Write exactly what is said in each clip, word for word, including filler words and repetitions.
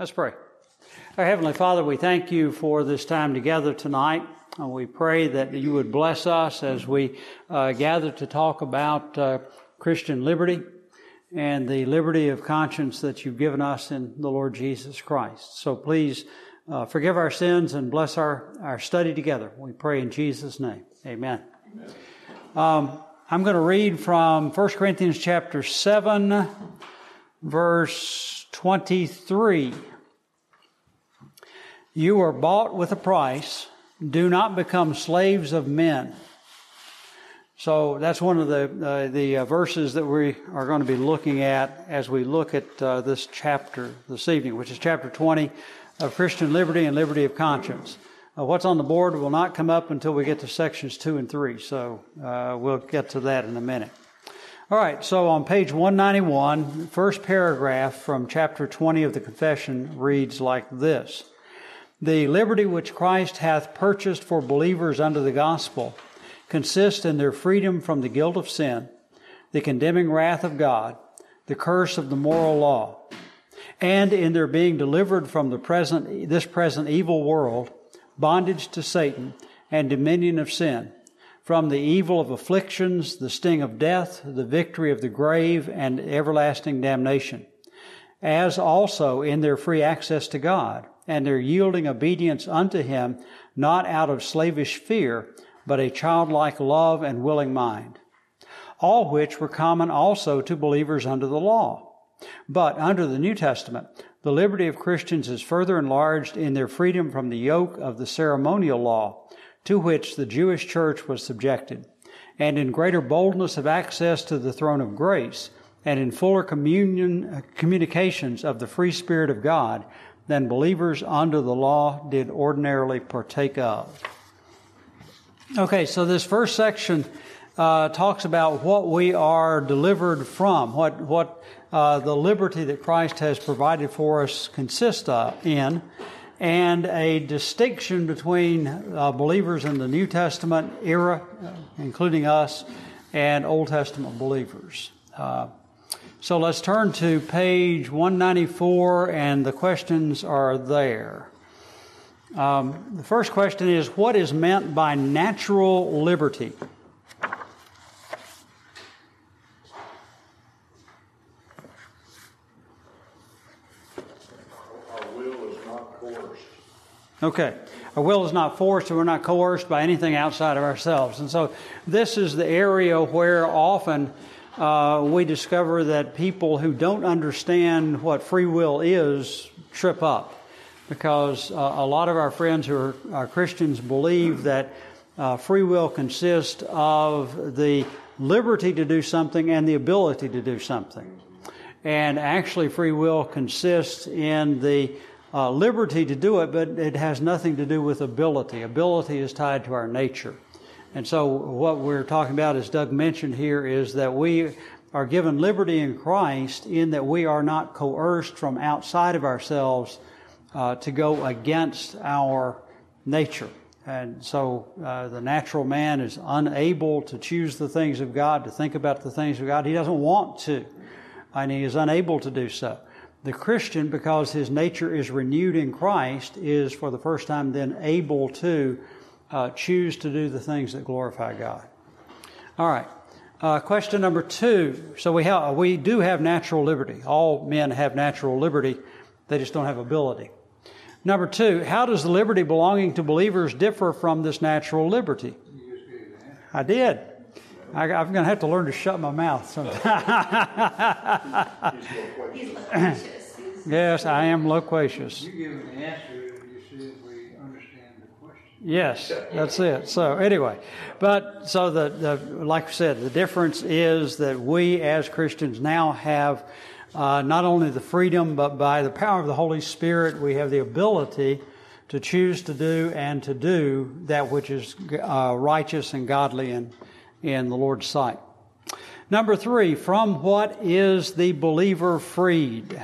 Let's pray. Our Heavenly Father, we thank you for this time together tonight. And we pray that you would bless us as we uh, gather to talk about uh, Christian liberty and the liberty of conscience that you've given us in the Lord Jesus Christ. So please uh, forgive our sins and bless our, our study together. We pray in Jesus' name. Amen. Amen. Um, I'm going to read from First Corinthians chapter seven, verse twenty-three. You are bought with a price. Do not become slaves of men. So that's one of the uh, the uh, verses that we are going to be looking at as we look at uh, this chapter this evening, which is chapter twenty of Christian liberty and liberty of conscience. Uh, what's on the board will not come up until we get to sections two and three, so uh, we'll get to that in a minute. All right, so on page one ninety-one, first paragraph from chapter twenty of the Confession reads like this. The liberty which Christ hath purchased for believers under the gospel consists in their freedom from the guilt of sin, the condemning wrath of God, the curse of the moral law, and in their being delivered from the present, this present evil world, bondage to Satan, and dominion of sin, from the evil of afflictions, the sting of death, the victory of the grave, and everlasting damnation, as also in their free access to God, and their yielding obedience unto Him, not out of slavish fear, but a childlike love and willing mind. All which were common also to believers under the law. But under the New Testament, the liberty of Christians is further enlarged in their freedom from the yoke of the ceremonial law, to which the Jewish church was subjected, and in greater boldness of access to the throne of grace, and in fuller communion, communications of the free Spirit of God, than believers under the law did ordinarily partake of. Okay, so this first section uh, talks about what we are delivered from, what what uh, the liberty that Christ has provided for us consists of, in, and a distinction between uh, believers in the New Testament era, including us, and Old Testament believers. Uh, So let's turn to page one ninety-four, and the questions are there. Um, the first question is, what is meant by natural liberty? Our will is not coerced. Okay. Our will is not forced, and we're not coerced by anything outside of ourselves. And so this is the area where often Uh, we discover that people who don't understand what free will is trip up, because uh, a lot of our friends who are, are Christians believe that uh, free will consists of the liberty to do something and the ability to do something. And actually free will consists in the uh, liberty to do it, but it has nothing to do with ability. Ability is tied to our nature. And so what we're talking about, as Doug mentioned here, is that we are given liberty in Christ in that we are not coerced from outside of ourselves uh, to go against our nature. And so uh, the natural man is unable to choose the things of God, to think about the things of God. He doesn't want to, and he is unable to do so. The Christian, because his nature is renewed in Christ, is for the first time then able to Uh, choose to do the things that glorify God. All right. Uh, question number two. So we have, we do have natural liberty. All men have natural liberty. They just don't have ability. Number two, how does the liberty belonging to believers differ from this natural liberty? I did. I, I'm going to have to learn to shut my mouth sometime. He's loquacious. Yes, I am loquacious. You give an answer. Yes, that's it. So anyway, but so the, the like I said, the difference is that we as Christians now have uh, not only the freedom, but by the power of the Holy Spirit, we have the ability to choose to do and to do that which is uh, righteous and godly in, in the Lord's sight. Number three, from what is the believer freed?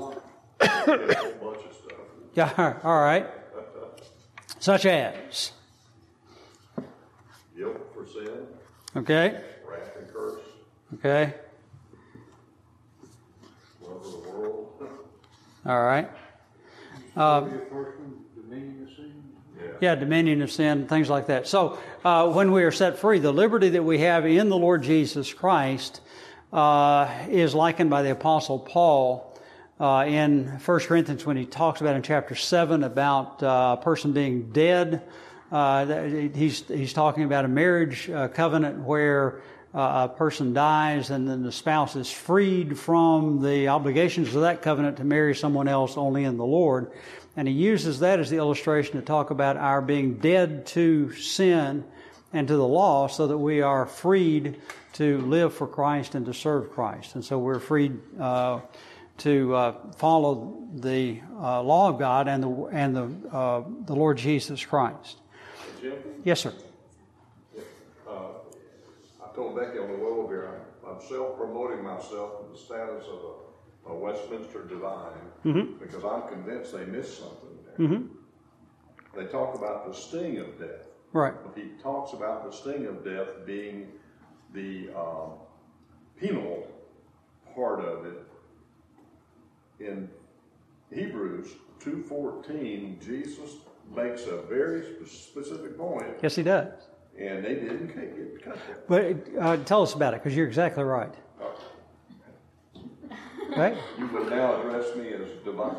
Yeah, all right. Such as? Guilt for sin. Okay. Wrath and curse. Okay. Love of the world. All right. Uh, The first one, dominion of sin. Yeah, dominion of sin, things like that. So uh, when we are set free, the liberty that we have in the Lord Jesus Christ uh, is likened by the Apostle Paul uh, in First Corinthians when he talks about in chapter seven about uh, a person being dead. Uh, he's, he's talking about a marriage uh, covenant where uh, a person dies and then the spouse is freed from the obligations of that covenant to marry someone else only in the Lord. And he uses that as the illustration to talk about our being dead to sin and to the law so that we are freed to live for Christ and to serve Christ. And so we're freed uh, to uh, follow the uh, law of God and the and the uh, the Lord Jesus Christ. Jim? Yes, sir. Uh, I told Becky on the way over here, I'm, I'm self-promoting myself to the status of a a Westminster divine, mm-hmm. because I'm convinced they missed something there. Mm-hmm. They talk about the sting of death. Right. He talks about the sting of death being the um, penal part of it. In Hebrews two fourteen, Jesus makes a very specific point. Yes, he does. And they didn't get cut there. But uh, tell us about it, because you're exactly right. Right? You would now address me as divine.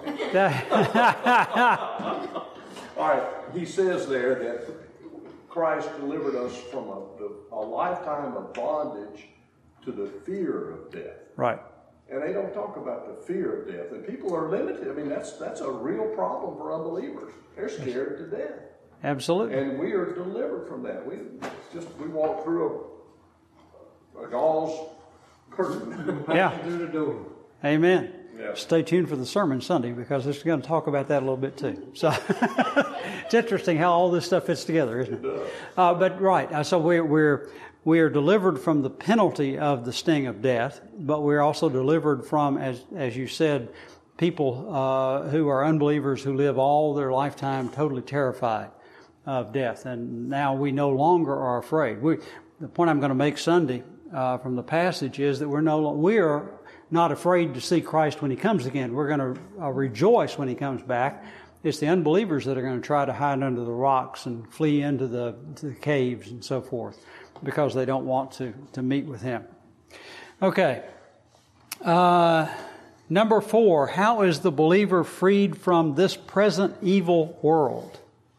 All right. He says there that Christ delivered us from a, a lifetime of bondage to the fear of death. Right. And they don't talk about the fear of death. And people are limited. I mean, that's that's a real problem for unbelievers. They're scared to death. Absolutely. And we are delivered from that. We just we walk through a, a gauze curtain. Yeah. Through the door. Amen. Yeah. Stay tuned for the sermon Sunday because it's going to talk about that a little bit too. So it's interesting how all this stuff fits together, isn't it? It uh, but right, uh, so we're we're we are delivered from the penalty of the sting of death, but we're also delivered from, as as you said, people uh, who are unbelievers who live all their lifetime totally terrified of death, and now we no longer are afraid. We the point I'm going to make Sunday uh, from the passage is that we're no we are. not afraid to see Christ when He comes again. We're going to uh, rejoice when He comes back. It's the unbelievers that are going to try to hide under the rocks and flee into the, to the caves and so forth because they don't want to, to meet with Him. Okay. Uh, number four, how is the believer freed from this present evil world?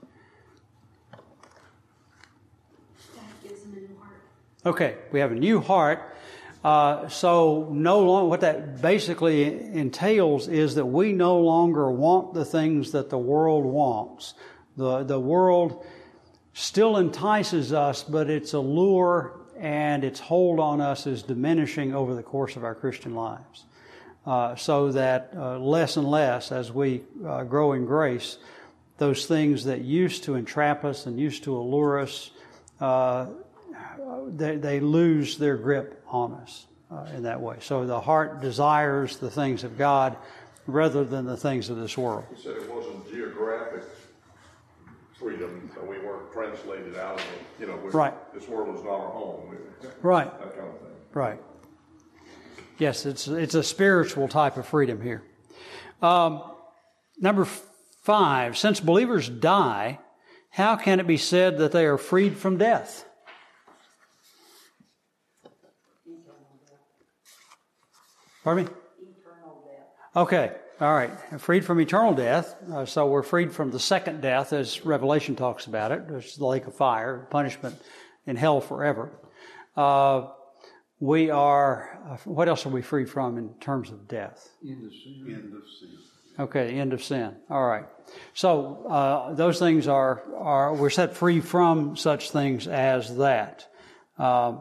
God gives him a new heart. Okay, we have a new heart. Uh, so no longer, what that basically entails is that we no longer want the things that the world wants. The, the world still entices us, but its allure and its hold on us is diminishing over the course of our Christian lives. Uh, so that uh, less and less as we uh, grow in grace, those things that used to entrap us and used to allure us, uh, They, they lose their grip on us uh, in that way. So the heart desires the things of God rather than the things of this world. He said it wasn't geographic freedom, so we weren't translated out of it. You know, right. This world is not our home. Right. That kind of thing. Right. Yes, it's it's a spiritual type of freedom here. Um, number five, since believers die, how can it be said that they are freed from death? Pardon me? Eternal death. Okay, all right. Freed from eternal death. Uh, so we're freed from the second death, as Revelation talks about it. It's the lake of fire, punishment in hell forever. Uh, we are, uh, what else are we freed from in terms of death? End of sin. End of sin. Okay, the end of sin. All right. So uh, those things are, are, we're set free from such things as that. Um,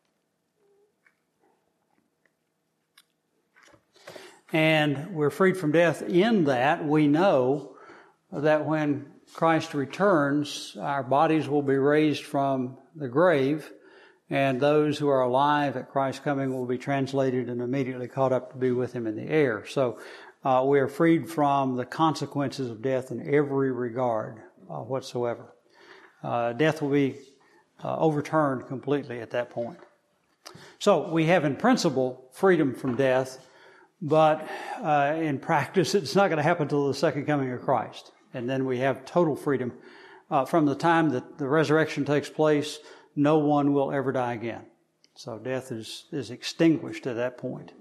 And we're freed from death in that we know that when Christ returns, our bodies will be raised from the grave, and those who are alive at Christ's coming will be translated and immediately caught up to be with Him in the air. So uh, we are freed from the consequences of death in every regard uh, whatsoever. Uh, death will be uh, overturned completely at that point. So we have in principle freedom from death. but uh, in practice, it's not going to happen until the second coming of Christ. And then we have total freedom. Uh, from the time that the resurrection takes place, no one will ever die again. So death is, is extinguished at that point.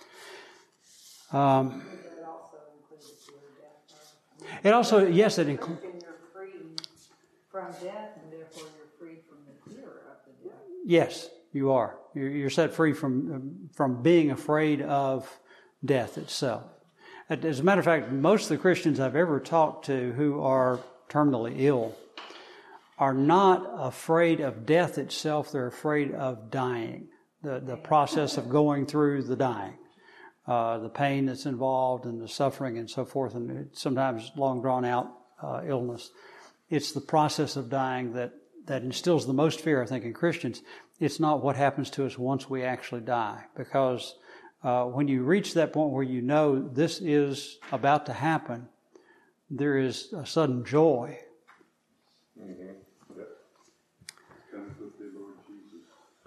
Um, It also includes your death. it also, yes, it includes... And you're free from death, and therefore you're free from the fear of the death. Yes, you are. You're, you're set free from from being afraid of death itself. As a matter of fact, most of the Christians I've ever talked to who are terminally ill are not afraid of death itself. They're afraid of dying, the, the process of going through the dying, uh, the pain that's involved and the suffering and so forth, and sometimes long drawn out uh, illness. It's the process of dying that, that instills the most fear, I think, in Christians. It's not what happens to us once we actually die, because uh, when you reach that point where you know this is about to happen, there is a sudden joy. Mm-hmm. Yep. Comes with the Lord Jesus.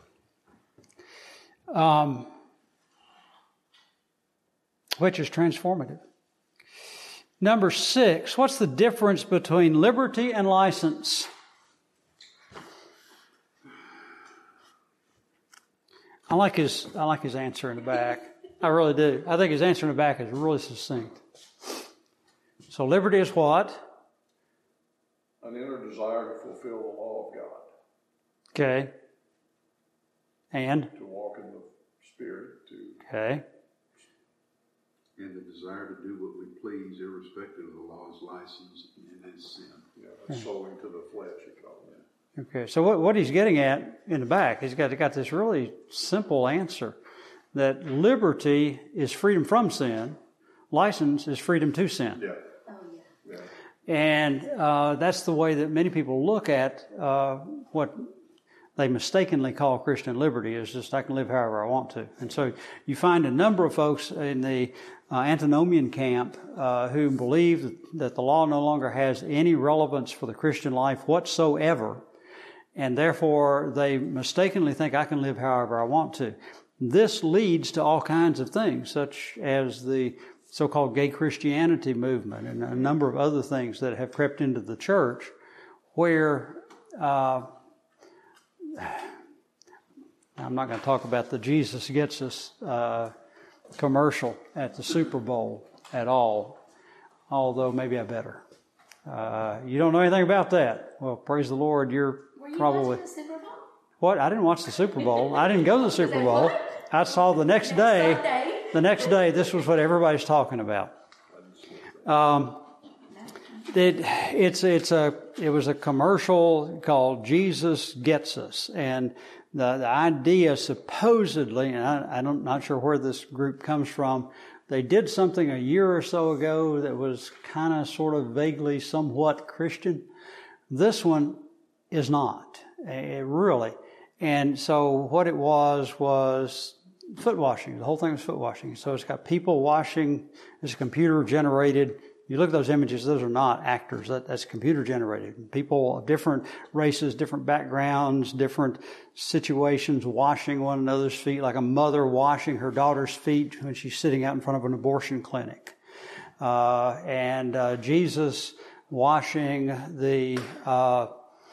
Um, which is transformative. Number six, what's the difference between liberty and license? I like his I like his answer in the back. I really do. I think his answer in the back is really succinct. So liberty is what? An inner desire to fulfill the law of God. Okay. And? To walk in the Spirit, to Okay. And the desire to do what we please, irrespective of the law's license, and is sin. you know, sowing to the flesh, you call it. Okay, so what, what he's getting at in the back, he's got, got this really simple answer, that liberty is freedom from sin, license is freedom to sin. Yeah. Oh, yeah. Yeah. And uh, that's the way that many people look at uh, what they mistakenly call Christian liberty, is just I can live however I want to. And so you find a number of folks in the uh, antinomian camp uh, who believe that, that the law no longer has any relevance for the Christian life whatsoever, and therefore they mistakenly think I can live however I want to. This leads to all kinds of things, such as the so-called gay Christianity movement and a number of other things that have crept into the church, where uh, I'm not going to talk about the Jesus Gets Us uh, commercial at the Super Bowl at all, although maybe I better. Uh, you don't know anything about that. Well, praise the Lord, you're Were you probably... watching the Super Bowl? What? I didn't watch the Super Bowl. I didn't go to the Super Say Bowl. what? I saw the next day, Sunday. the next day, this was what everybody's talking about. Um, it, it's, it's a, it was a commercial called Jesus Gets Us. And the, the idea supposedly, and I, I'm not sure where this group comes from, they did something a year or so ago that was kind of sort of vaguely somewhat Christian. This one is not, it really. And so what it was was foot washing. The whole thing was foot washing. So it's got people washing. It's computer generated. You look at those images, those are not actors. That, that's computer generated. People of different races, different backgrounds, different situations washing one another's feet, like a mother washing her daughter's feet when she's sitting out in front of an abortion clinic. Uh, and uh, Jesus washing the uh,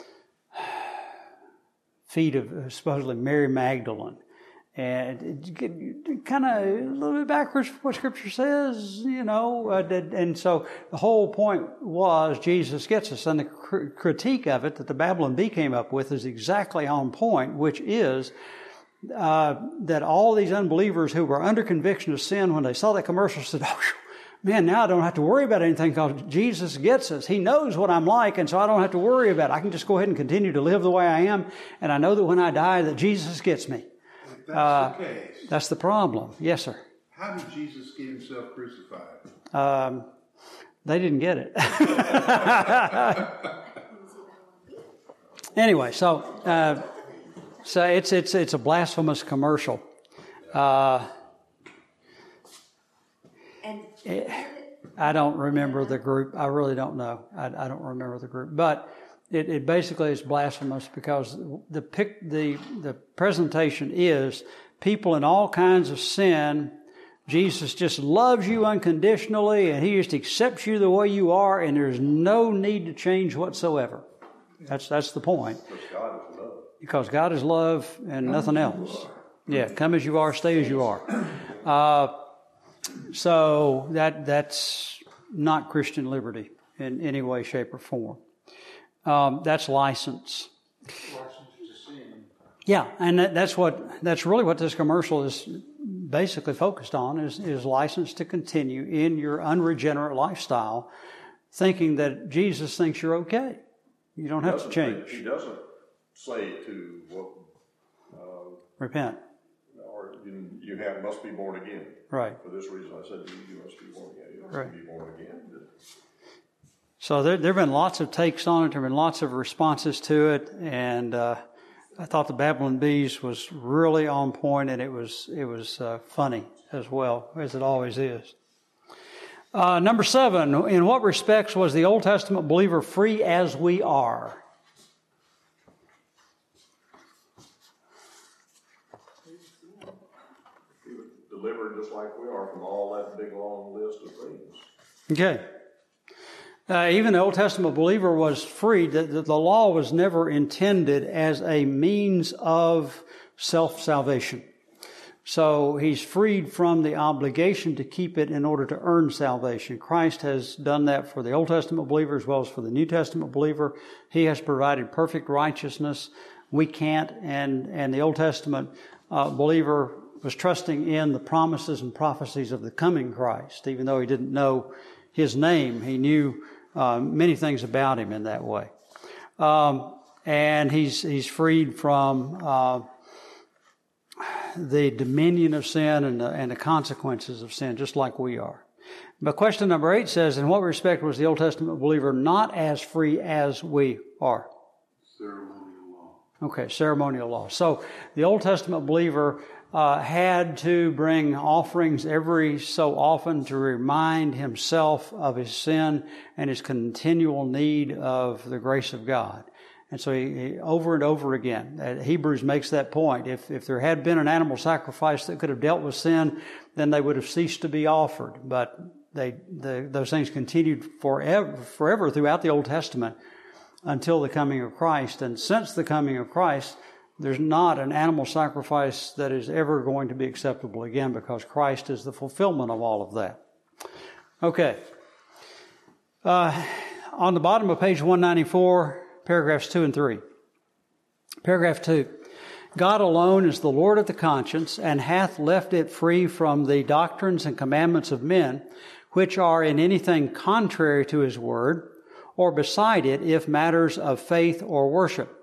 feet of supposedly Mary Magdalene. And it kind of a little bit backwards from what Scripture says, you know. Uh, and so the whole point was Jesus gets us. And the cr- critique of it that the Babylon Bee came up with is exactly on point, which is uh, that all these unbelievers who were under conviction of sin, when they saw that commercial, said, oh, man, now I don't have to worry about anything because Jesus gets us. He knows what I'm like, and so I don't have to worry about it. I can just go ahead and continue to live the way I am, and I know that when I die that Jesus gets me. If that's Uh, the case, That's the problem. Yes, sir. how did Jesus get himself crucified? Um, they didn't get it. Anyway, so uh, so it's it's it's a blasphemous commercial. Uh, And it, I don't remember the group. I really don't know. I, I don't remember the group, but it, it basically is blasphemous because the pic, the the presentation is people in all kinds of sin Jesus just loves you unconditionally, and He just accepts you the way you are, and there's no need to change whatsoever. That's that's the point. Because God is love. Because God is love and nothing else. Yeah, come as you are, stay as you are. Uh, so that that's not Christian liberty in any way, shape, or form. Um, that's license. Yeah, and that, that's what that's really what this commercial is basically focused on is, is license to continue in your unregenerate lifestyle, thinking that Jesus thinks you're okay. You don't have to change. He doesn't say to what uh, repent. Or you, you have must be born again. Right. For this reason, I said you, you must be born again. You must right. be born again. So there there have been lots of takes on it. There have been lots of responses to it, and uh, I thought the Babylon Bees was really on point, and it was it was uh, funny as well, as it always is. Uh, number seven, in what respects was the Old Testament believer free as we are? He was delivered just like we are from all that big long list of things. Okay. Uh, even the Old Testament believer was free. The, the, the law was never intended as a means of self-salvation. So he's freed from the obligation to keep it in order to earn salvation. Christ has done that for the Old Testament believer as well as for the New Testament believer. He has provided perfect righteousness. We can't. And, and the Old Testament uh, believer was trusting in the promises and prophecies of the coming Christ. Even though he didn't know His name, he knew uh, many things about Him in that way. Um, and he's he's freed from uh, the dominion of sin and the, and the consequences of sin, just like we are. But question number eight says, in what respect was the Old Testament believer not as free as we are? Ceremonial law. Okay, ceremonial law. So the Old Testament believer uh, had to bring offerings every so often to remind himself of his sin and his continual need of the grace of God. And so he, he, over and over again, uh, Hebrews makes that point. If if there had been an animal sacrifice that could have dealt with sin, then they would have ceased to be offered. But they the, those things continued forever, forever throughout the Old Testament until the coming of Christ. And since the coming of Christ, there's not an animal sacrifice that is ever going to be acceptable again, because Christ is the fulfillment of all of that. Okay. Uh, on the bottom of page one ninety-four, paragraphs two and three. Paragraph two. God alone is the Lord of the conscience, and hath left it free from the doctrines and commandments of men, which are in anything contrary to His word, or beside it, if matters of faith or worship.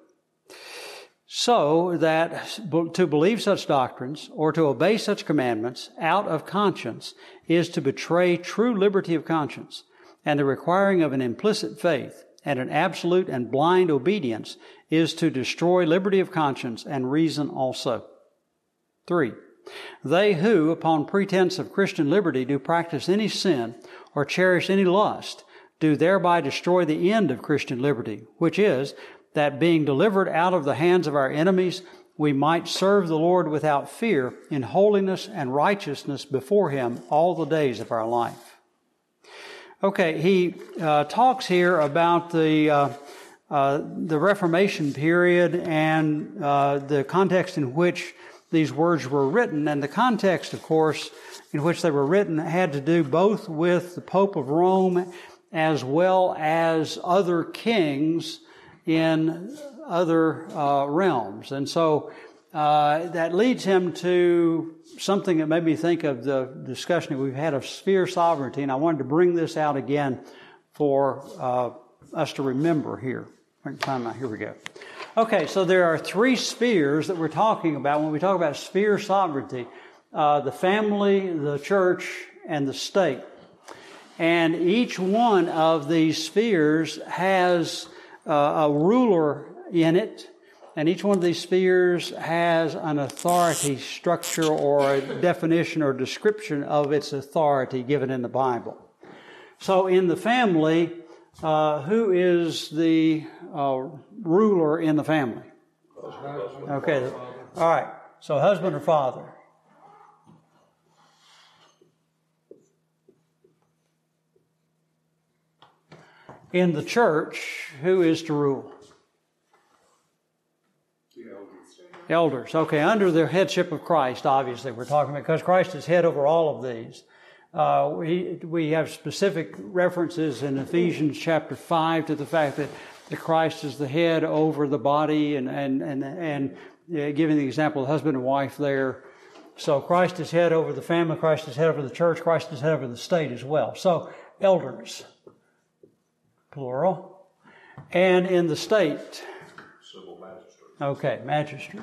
So that to believe such doctrines, or to obey such commandments out of conscience, is to betray true liberty of conscience, and the requiring of an implicit faith, and an absolute and blind obedience is to destroy liberty of conscience and reason also. Three, they who, upon pretense of Christian liberty, do practice any sin or cherish any lust, do thereby destroy the end of Christian liberty, which is that being delivered out of the hands of our enemies, we might serve the Lord without fear in holiness and righteousness before Him all the days of our life. Okay, he uh, talks here about the uh, uh, the Reformation period and uh, the context in which these words were written. And the context, of course, in which they were written had to do both with the Pope of Rome as well as other kings in other uh, realms. And so uh, that leads him to something that made me think of the discussion that we've had of sphere sovereignty, and I wanted to bring this out again for uh, us to remember here. Time out. Here we go. Okay, so there are three spheres that we're talking about when we talk about sphere sovereignty: uh, the family, the church, and the state. And each one of these spheres has uh, a ruler in it. And each one of these spheres has an authority structure or a definition or description of its authority given in the Bible. So in the family, uh, who is the uh, ruler in the family? Okay. All right. So husband or father? In the church, who is to rule? The elders. Elders. Okay, under the headship of Christ, obviously, we're talking about, because Christ is head over all of these. Uh, we, we have specific references in Ephesians chapter five to the fact that, that Christ is the head over the body, and, and, and, and uh, giving the example of husband and wife there. So Christ is head over the family, Christ is head over the church, Christ is head over the state as well. So, elders, plural. And in the state, Civil magistrate. okay, magistrate.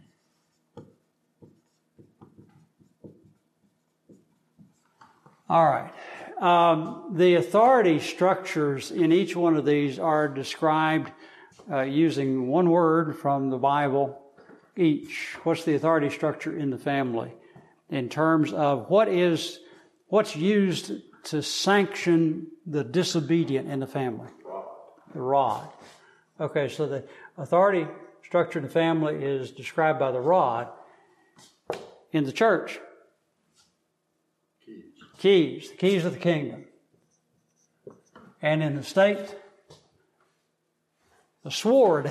All right. Um, the authority structures in each one of these are described uh, using one word from the Bible each. What's the authority structure in the family in terms of what is what's used to sanction the disobedient in the family? The rod. Okay, so the authority structure in the family is described by the rod. In the church, Keys. keys, the keys of the kingdom. And in the state, the sword.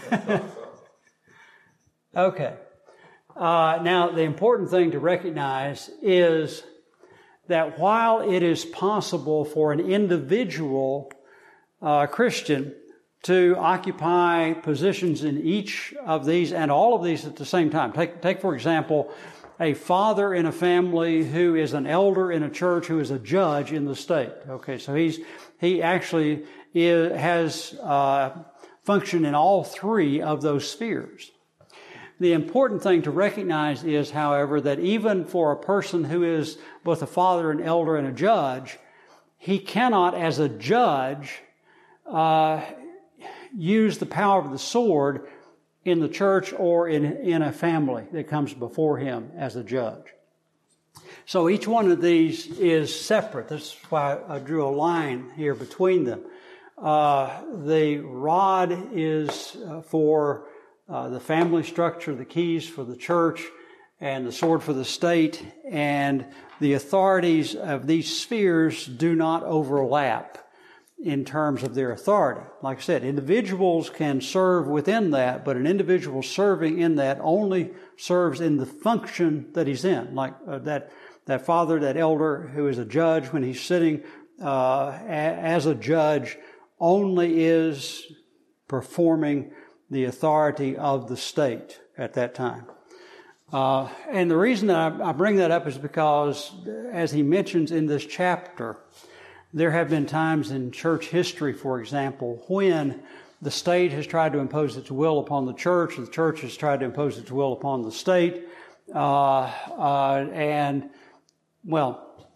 Okay. Uh, now, the important thing to recognize is that while it is possible for an individual uh, Christian to occupy positions in each of these and all of these at the same time. Take, take for example, a father in a family who is an elder in a church who is a judge in the state. Okay, so he's he actually is, has uh, function in all three of those spheres. The important thing to recognize is, however, that even for a person who is both a father, an elder, and a judge, he cannot, as a judge, uh, use the power of the sword in the church or in, in a family that comes before him as a judge. So each one of these is separate. That's why I drew a line here between them. Uh, the rod is uh, for uh, the family structure, the keys for the church, and the sword for the state. And the authorities of these spheres do not overlap in terms of their authority. Like I said, individuals can serve within that, but an individual serving in that only serves in the function that he's in. Like uh, that that father, that elder who is a judge, when he's sitting uh, a, as a judge, only is performing the authority of the state at that time. Uh, and the reason that I, I bring that up is because, as he mentions in this chapter, there have been times in church history, for example, when the state has tried to impose its will upon the church, the church has tried to impose its will upon the state, uh, uh, and, well,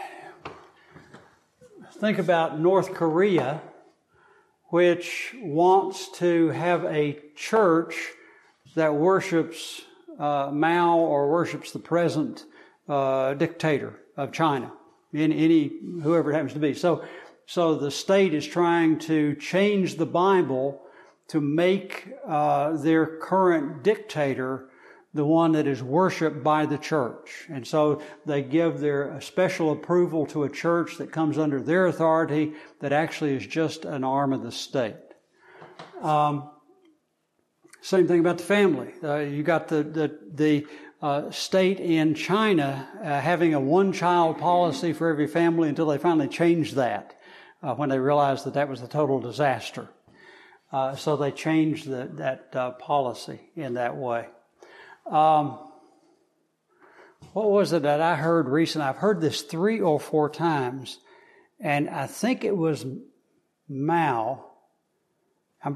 think about North Korea, which wants to have a church that worships uh, Mao or worships the present uh, dictator of China. In any, whoever it happens to be. So, so the state is trying to change the Bible to make uh, their current dictator the one that is worshipped by the church. And so they give their special approval to a church that comes under their authority that actually is just an arm of the state. Um, same thing about the family. Uh, you got the, the, the, Uh, state in China uh, having a one-child policy for every family until they finally changed that uh, when they realized that that was a total disaster. Uh, so they changed the, that uh, policy in that way. Um, what was it that I heard recently? I've heard this three or four times, and I think it was Mao. I'm...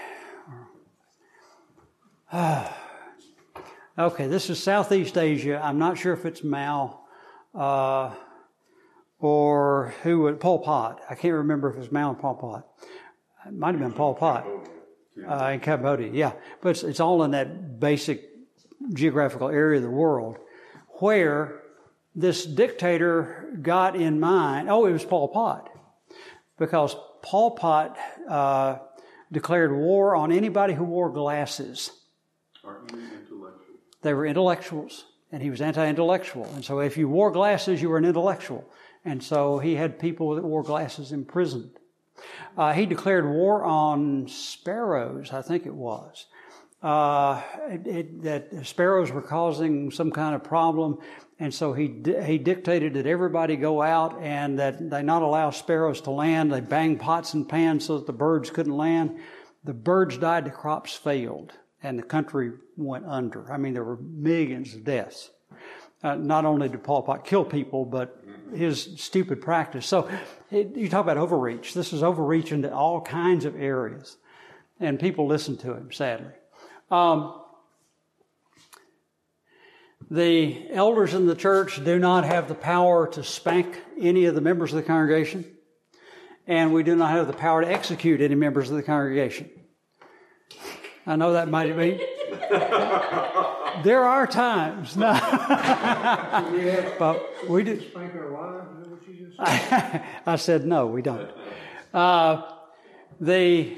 Uh, Okay, this is Southeast Asia. I'm not sure if it's Mao uh, or who would, Pol Pot. I can't remember if it was Mao or Pol Pot. It might have been Pol Pot uh, in Cambodia, yeah. But it's, it's all in that basic geographical area of the world where this dictator got in mind, oh, it was Pol Pot, because Pol Pot uh, declared war on anybody who wore glasses. Are any intellectual? They were intellectuals, and he was anti-intellectual. And so if you wore glasses, you were an intellectual. And so he had people that wore glasses imprisoned. uh, he declared war on sparrows, I think it was. Uh, it, it, that sparrows were causing some kind of problem, and so he di- he dictated that everybody go out and that they not allow sparrows to land. They banged pots and pans so that the birds couldn't land. The birds died, the crops failed, and the country went under. I mean, there were millions of deaths. Uh, not only did Pol Pot kill people, but his stupid practice. So it, you talk about overreach. This is overreach into all kinds of areas, and people listen to him, sadly. Um, the elders in the church do not have the power to spank any of the members of the congregation, and we do not have the power to execute any members of the congregation. I know that might be. There are times, no. But we do. Spank our wives, is that what you just said? I said no, we don't. Uh, the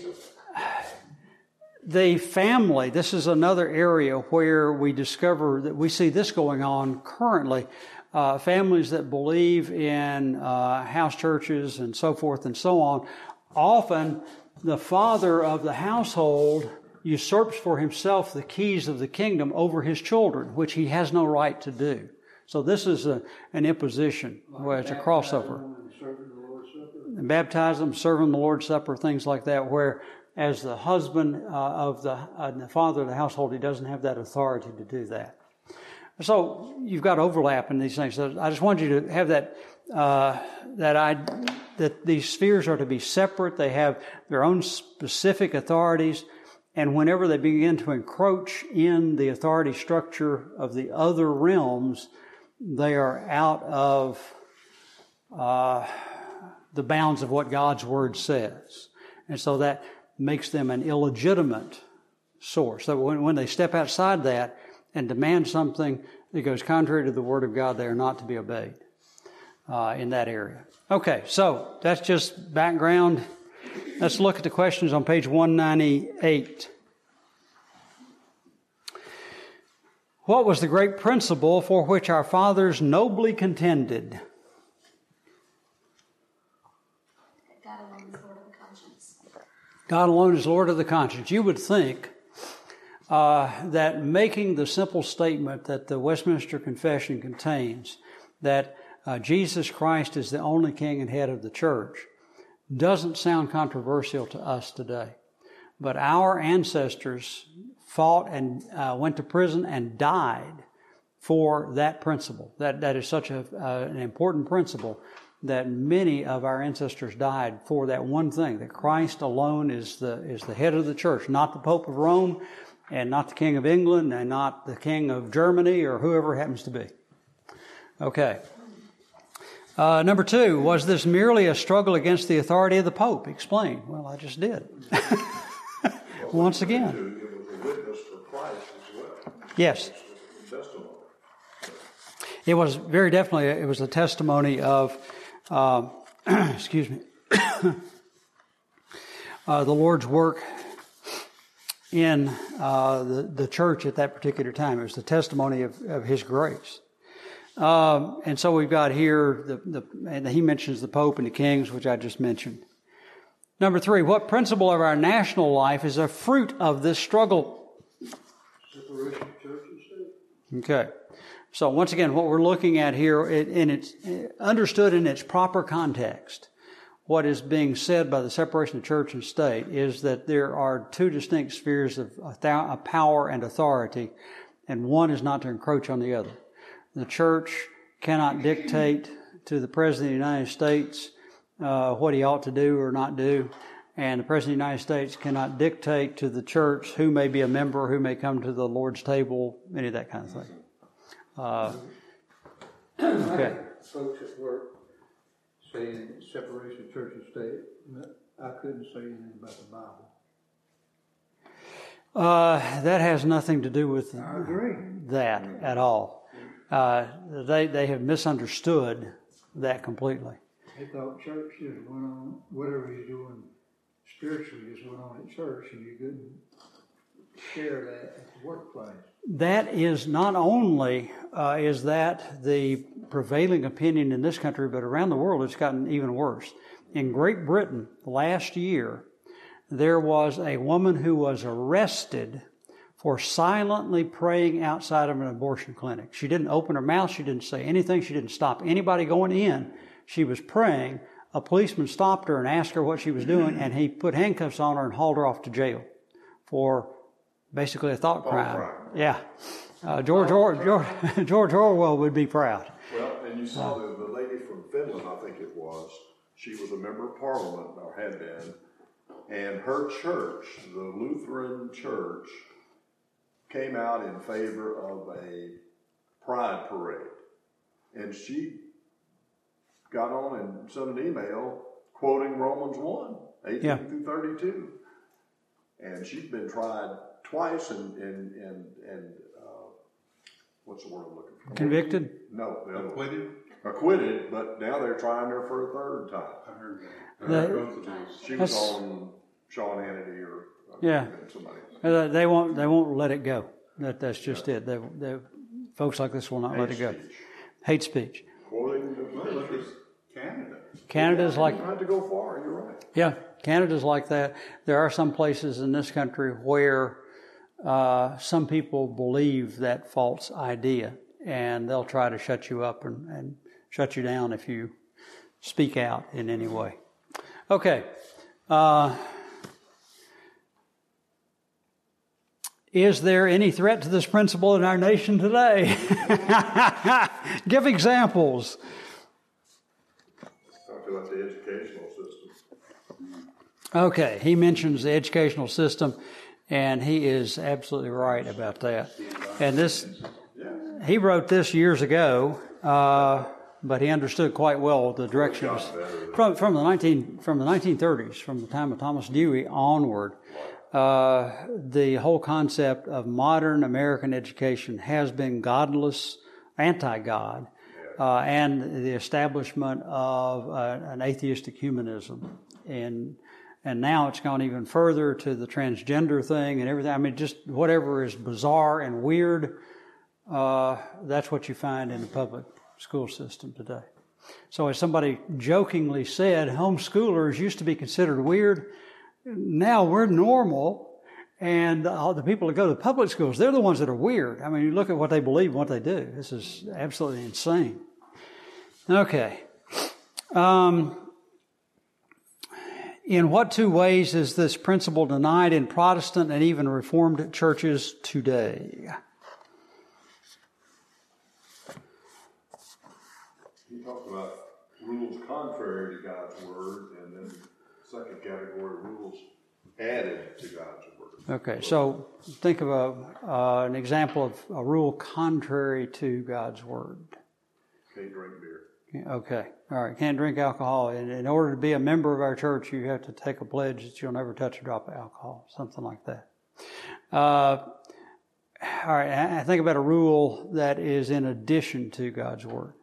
the family. This is another area where we discover that we see this going on currently. Uh, families that believe in uh, house churches and so forth and so on. Often, the father of the household usurps for himself the keys of the kingdom over his children, which he has no right to do. So this is a, an imposition, where it's a crossover. And baptize them, serving the Lord's Supper, things like that, where as the husband uh, of the, uh, the father of the household, he doesn't have that authority to do that. So you've got overlap in these things. So I just wanted you to have that, uh, that I, that these spheres are to be separate. They have their own specific authorities. And whenever they begin to encroach in the authority structure of the other realms, they are out of uh, the bounds of what God's Word says. And so that makes them an illegitimate source. So when, when they step outside that and demand something that goes contrary to the Word of God, they are not to be obeyed uh, in that area. Okay, so that's just background. Let's look at the questions on page one ninety-eight. What was the great principle for which our fathers nobly contended? God alone is Lord of the conscience. God alone is Lord of the conscience. You would think uh, that making the simple statement that the Westminster Confession contains, that uh, Jesus Christ is the only King and head of the church, doesn't sound controversial to us today. But our ancestors fought and uh, went to prison and died for that principle. That that is such a, uh, an important principle that many of our ancestors died for that one thing, that Christ alone is the is the head of the church, not the Pope of Rome, and not the King of England, and not the King of Germany, or whoever it happens to be. Okay. Uh, number two, was this merely a struggle against the authority of the Pope? Explain. Well, I just did. Once again. It was a witness for Christ as well. Yes. Testimony. It was very definitely, it was a testimony of, uh, excuse me, uh, the Lord's work in uh, the, the church at that particular time. It was the testimony of, of His grace. Um, and so we've got here, the, the, and he mentions the Pope and the kings, which I just mentioned. Number three, what principle of our national life is a fruit of this struggle? Separation of church and state. Okay. So once again, what we're looking at here, it, and it's understood in its proper context, what is being said by the separation of church and state is that there are two distinct spheres of, of power and authority, and one is not to encroach on the other. The church cannot dictate to the President of the United States uh, what he ought to do or not do, and the President of the United States cannot dictate to the church who may be a member, who may come to the Lord's table, any of that kind of thing. Uh, okay. Folks at work saying separation of church and state. I couldn't say anything about the Bible. Uh, that has nothing to do with I agree. that at all. Uh, they they have misunderstood that completely. They thought church just went on, whatever he's doing spiritually just went on at church, and you couldn't share that at the workplace. That is not only uh, is that the prevailing opinion in this country, but around the world it's gotten even worse. in Great Britain last year, there was a woman who was arrested for silently praying outside of an abortion clinic. She didn't open her mouth. She didn't say anything. She didn't stop anybody going in. She was praying. A policeman stopped her and asked her what she was doing, and he put handcuffs on her and hauled her off to jail for basically a thought crime. crime. Yeah. Uh, George, or, George, George Orwell would be proud. Well, and you saw the, the lady from Finland, I think it was, she was a member of parliament, or had been, and her church, the Lutheran church, came out in favor of a pride parade. And she got on and sent an email quoting Romans one, eighteen Yeah. through thirty-two. And she's been tried twice and, and, and, and uh, what's the word I'm looking for? Convicted? No, the other one. Acquitted? Acquitted, but now they're trying her for a third time. I heard that. I That- heard both of those. She was That's- on Sean Hannity or uh, Yeah. somebody else. Uh, They won't. They won't let it go. That that's just it. They, they, folks like this will not let it go. Hate speech. Hate speech. Quoting the Well, look at Canada. Canada's like You don't have to go far, you're right. yeah. Canada's like that. There are some places in this country where uh, some people believe that false idea, and they'll try to shut you up and, and shut you down if you speak out in any way. Okay. Uh, Is there any threat to this principle in our nation today? Give examples. Talk about the educational system. Okay, he mentions the educational system, and he is absolutely right about that. And this, he wrote this years ago, uh, but he understood quite well the directions from from the nineteen from the nineteen thirties, from the time of Thomas Dewey onward. Uh, the whole concept of modern American education has been godless, anti-God, uh, and the establishment of uh, an atheistic humanism. And and now it's gone even further to the transgender thing and everything. I mean, just whatever is bizarre and weird, uh, that's what you find in the public school system today. So as somebody jokingly said, homeschoolers used to be considered weird. Now we're normal, and all the people that go to public schools, they're the ones that are weird. I mean, you look at what they believe and what they do. This is absolutely insane. Okay. Um, in what two ways is this principle denied in Protestant and even Reformed churches today? He talked about rules contrary to God's word, and then second category, rules added to God's word. Okay, so think of a, uh, an example of a rule contrary to God's word. Can't drink beer. Okay, all right, can't drink alcohol. In, in order to be a member of our church, you have to take a pledge that you'll never touch a drop of alcohol, something like that. Uh, all right, I think about a rule that is in addition to God's word.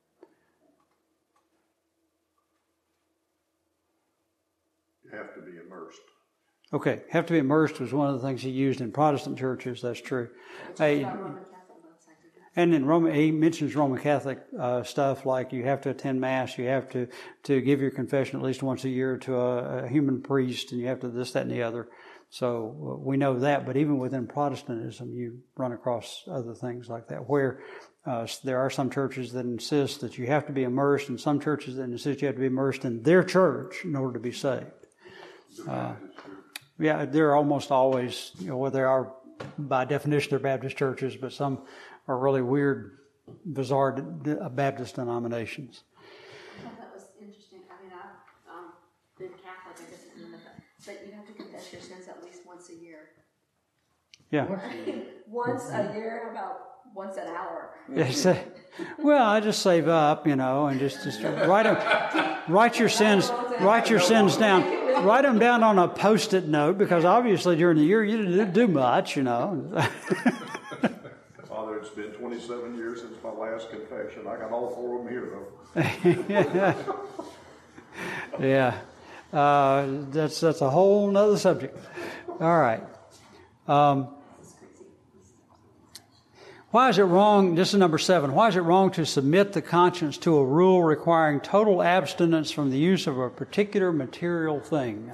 Have to be immersed. Okay, have to be immersed was one of the things he used in Protestant churches. That's true. Hey, Roman Catholic website. and in Roman, he mentions Roman Catholic uh, stuff like you have to attend Mass, you have to, to give your confession at least once a year to a, a human priest, and you have to this, that, and the other. So uh, we know that, but even within Protestantism, you run across other things like that, where uh, there are some churches that insist that you have to be immersed, and some churches that insist you have to be immersed in their church in order to be saved. Uh, yeah, they're almost always, you know, well, there are, by definition, they're Baptist churches, but some are really weird, bizarre Baptist denominations. I thought that was interesting. I mean, I've um, been Catholic, I guess, in the, but you have to confess your sins at least once a year. Yeah. Once a year, about once an hour. Yes. Well, I just save up, you know, and just, just write them, write your sins, write your sins down. Write them down on a Post-it note, because obviously during the year you didn't do much, you know. Father, it's been twenty-seven years since my last confession. I got all four of them here, though. Yeah. Uh, that's that's a whole nother subject. All right. Um, Why is it wrong, this is number seven, why is it wrong to submit the conscience to a rule requiring total abstinence from the use of a particular material thing?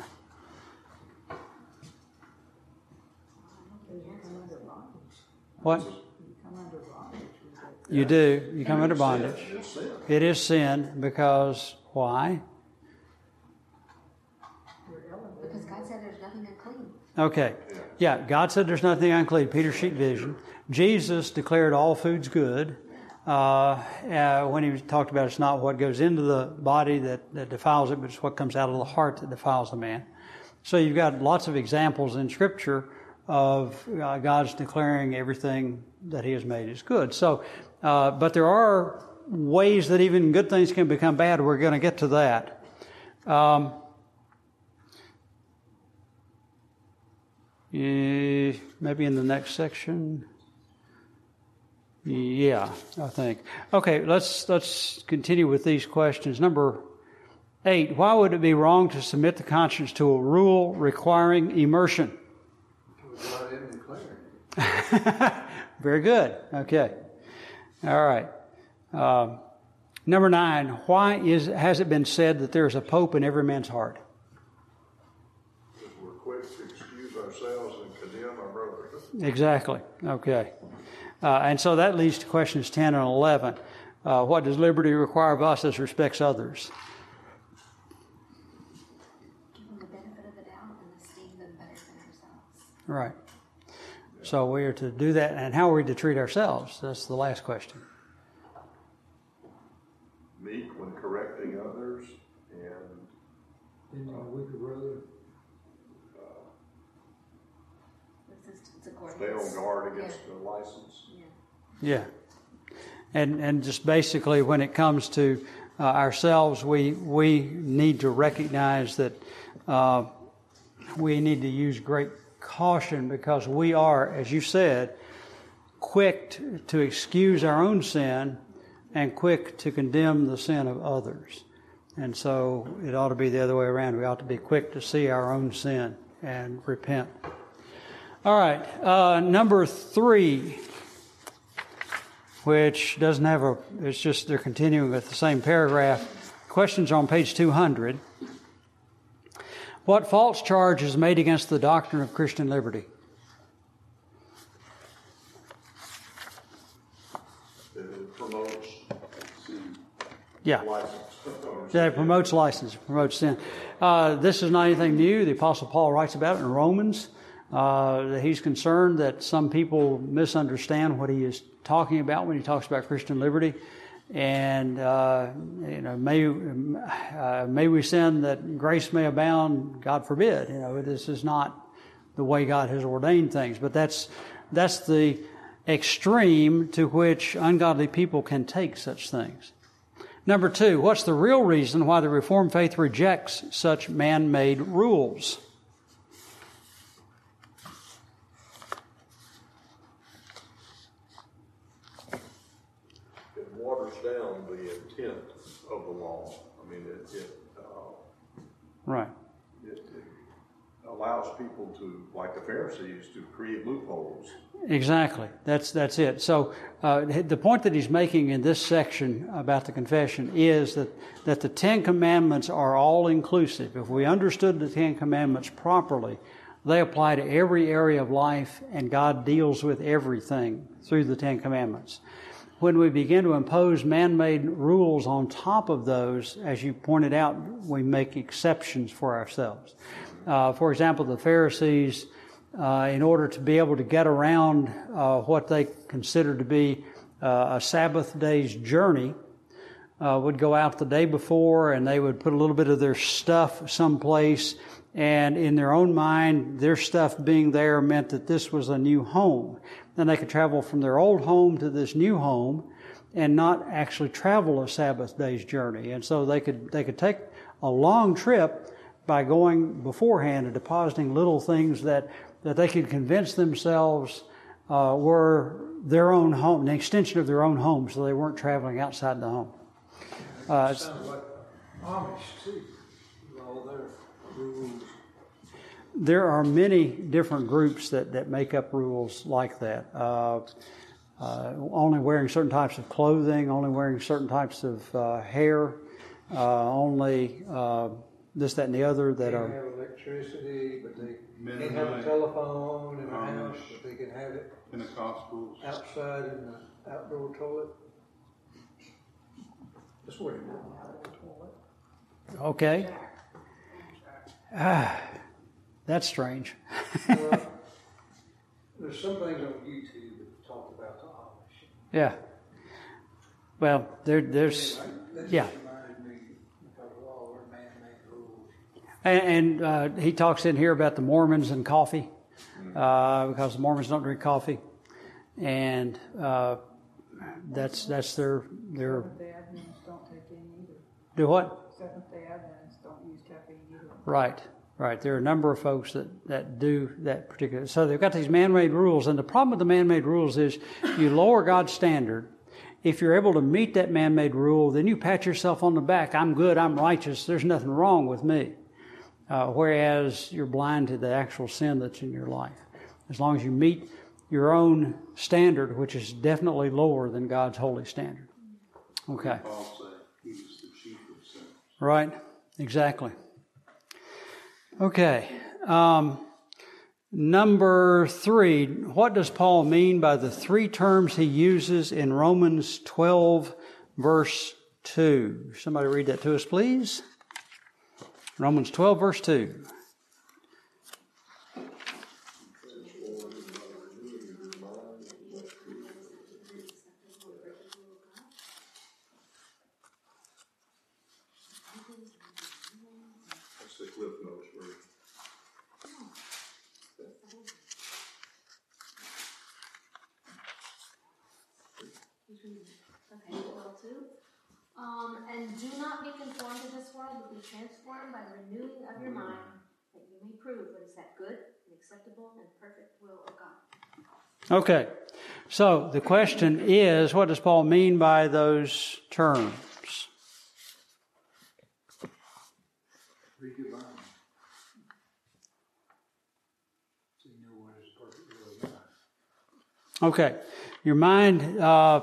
What? You do. You come under bondage. It is sin because why? Because God said there's nothing unclean. Okay. Yeah, God said there's nothing unclean. Peter's sheep vision. Jesus declared all food's good. Uh, uh, when he talked about it's not what goes into the body that, that defiles it, but it's what comes out of the heart that defiles the man. So you've got lots of examples in Scripture of uh, God's declaring everything that He has made is good. So, uh, but there are ways that even good things can become bad. We're going to get to that. Um, yeah, maybe in the next section. Yeah, I think. Okay, let's let's continue with these questions. Number eight, why would it be wrong to submit the conscience to a rule requiring immersion? God isn't declaring. Very good. Okay. All right. Um, number nine, why is has it been said that there is a pope in every man's heart? Because we're quick to excuse ourselves and condemn our brothers. Exactly. Okay. Uh, and so that leads to questions ten and eleven. Uh, what does liberty require of us as respects others? Give them the benefit of the doubt and esteem them better than ourselves. Right. So we are to do that. And how are we to treat ourselves? That's the last question. Meek when correcting others and Then your weaker brother. It's, it's according stay on to- guard against Yeah. the license. Yeah. And and just basically when it comes to uh, ourselves, we we need to recognize that uh, we need to use great caution because we are, as you said, quick to, to excuse our own sin and quick to condemn the sin of others. And so it ought to be the other way around. We ought to be quick to see our own sin and repent. All right, uh, number three, which doesn't have a, it's just they're continuing with the same paragraph. Questions on page two hundred. What false charge is made against the doctrine of Christian liberty? It promotes Yeah. license. That promotes license, promotes sin. Uh, this is not anything new. The Apostle Paul writes about it in Romans. Uh, he's concerned that some people misunderstand what he is talking about when he talks about Christian liberty. And, uh, you know, may, uh, may we sin that grace may abound? God forbid. You know, this is not the way God has ordained things. But that's, that's the extreme to which ungodly people can take such things. Number two, what's the real reason why the Reformed faith rejects such man-made rules? It waters down the intent of the law. I mean, it, it, uh, Right. it, it allows people to, like the Pharisees, to create loopholes. Exactly. That's that's it. So uh, the point that he's making in this section about the confession is that, that the Ten Commandments are all inclusive. If we understood the Ten Commandments properly, they apply to every area of life, and God deals with everything through the Ten Commandments. When we begin to impose man-made rules on top of those, as you pointed out, we make exceptions for ourselves. Uh, for example, the Pharisees, uh, in order to be able to get around uh, what they considered to be uh, a Sabbath day's journey, uh, would go out the day before and they would put a little bit of their stuff someplace, and in their own mind, their stuff being there meant that this was a new home. Then they could travel from their old home to this new home and not actually travel a Sabbath day's journey. And so they could they could take a long trip by going beforehand and depositing little things that, that they could convince themselves uh, were their own home, an extension of their own home, so they weren't traveling outside the home. Uh, It sounds like Amish too, with all their rules. There are many different groups that, that make up rules like that. Uh, uh, only wearing certain types of clothing, only wearing certain types of uh, hair, uh, only uh, this, that, and the other that They are. have electricity, but they Mennonite, can't have a telephone in the Amish, house, but they can have it Pentecostals. outside in the outdoor toilet. That's what it is. Okay. Ah, that's strange. Well, there's some things on YouTube that talk about the Amish. Yeah. Well, there, there's, Anyway, that yeah. just reminded me because of all our man-made rules. And, and uh, he talks in here about the Mormons and coffee, uh, because the Mormons don't drink coffee, and uh, that's that's their their. Seventh-day Adventists don't take any either. Do what? Seventh-day Adventists don't use caffeine either. Right, right. There are a number of folks that, that do that particular. So they've got these man-made rules, and the problem with the man-made rules is you lower God's standard. If you're able to meet that man-made rule, then you pat yourself on the back. I'm good. I'm righteous. There's nothing wrong with me. Uh, whereas you're blind to the actual sin that's in your life. As long as you meet your own standard, which is definitely lower than God's holy standard. Okay. Paul said he was the chief of sinners. Right. Exactly. Okay. Um, number three. What does Paul mean by the three terms he uses in Romans twelve, verse two? Somebody read that to us, please. Romans twelve, verse two. That's the Cliff Notes version. Okay, twelve two. Um, and do not be conformed to this world, but be transformed by the renewing of your mind, that you may prove what is that good and acceptable and perfect will of God. Okay. So the question is, what does Paul mean by those terms? Read your Bible. So you know what is the perfect will of God. Okay. Your mind uh,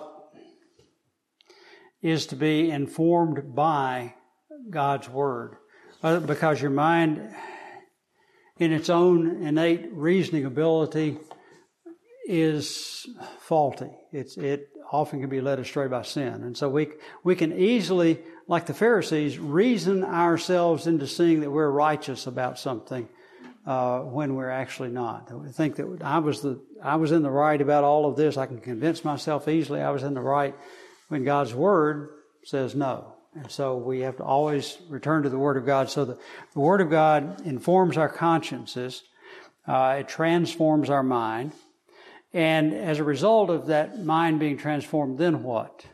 is to be informed by God's Word. Uh, because your mind, in its own innate reasoning ability, is faulty. It's, it often can be led astray by sin. And so we, we can easily, like the Pharisees, reason ourselves into seeing that we're righteous about something uh, when we're actually not. We think that I was the I was in the right about all of this. I can convince myself easily I was in the right when God's Word says no. And so we have to always return to the Word of God. So the, the Word of God informs our consciences. Uh, it transforms our mind. And as a result of that mind being transformed, then what?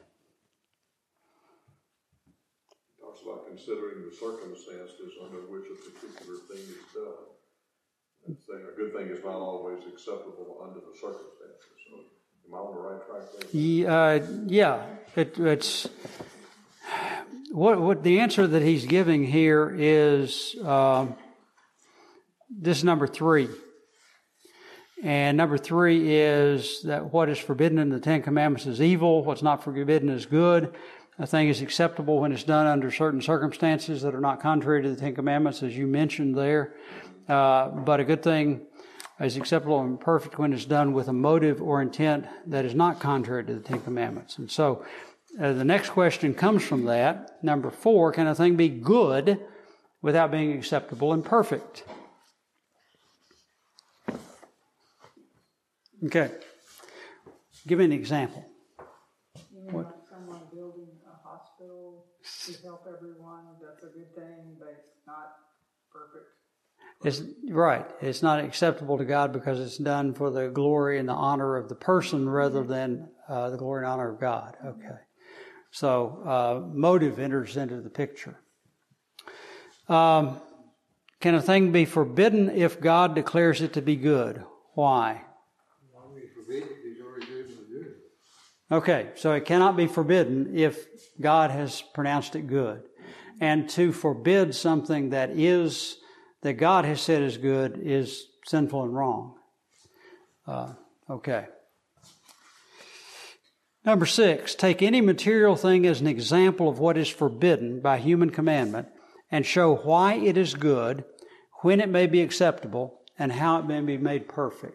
It talks about considering the circumstances under which a particular thing is done. And saying a good thing is not always acceptable under the circumstances. So, am I on the right track there? Yeah, uh, yeah. It, it's what what the answer that he's giving here is uh, this number three. And number three is that what is forbidden in the Ten Commandments is evil. What's not forbidden is good. A thing is acceptable when it's done under certain circumstances that are not contrary to the Ten Commandments, as you mentioned there. Uh, but a good thing is acceptable and perfect when it's done with a motive or intent that is not contrary to the Ten Commandments. And so uh, the next question comes from that. Number four, can a thing be good without being acceptable and perfect? Okay. Give me an example. You mean What? like someone building a hospital to help everyone, that's a good thing, but it's not perfect? It's right. It's not acceptable to God because it's done for the glory and the honor of the person rather than uh, the glory and honor of God. Okay. So uh, motive enters into the picture. Um, can a thing be forbidden if God declares it to be good? Why? Why would he forbid it? He's already good and good. Okay, so it cannot be forbidden if God has pronounced it good. And to forbid something that is, that God has said is good is sinful and wrong. Uh, okay. Number six, take any material thing as an example of what is forbidden by human commandment and show why it is good, when it may be acceptable, and how it may be made perfect.